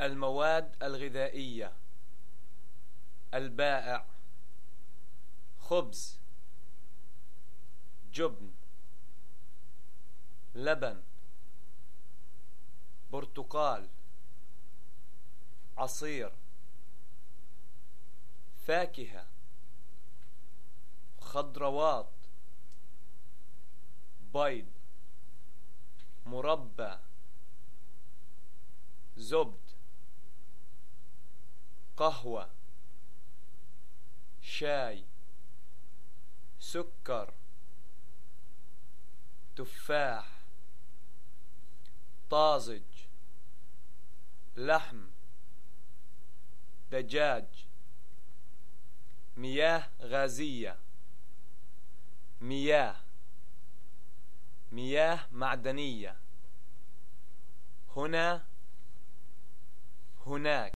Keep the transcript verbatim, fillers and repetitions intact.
المواد الغذائية. البائع: خبز، جبن، لبن، برتقال، عصير، فاكهة، خضروات، بيض، مربى، زبد، قهوة، شاي، سكر، تفاح، طازج، لحم، دجاج، مياه غازية، مياه، مياه معدنية. هنا، هناك.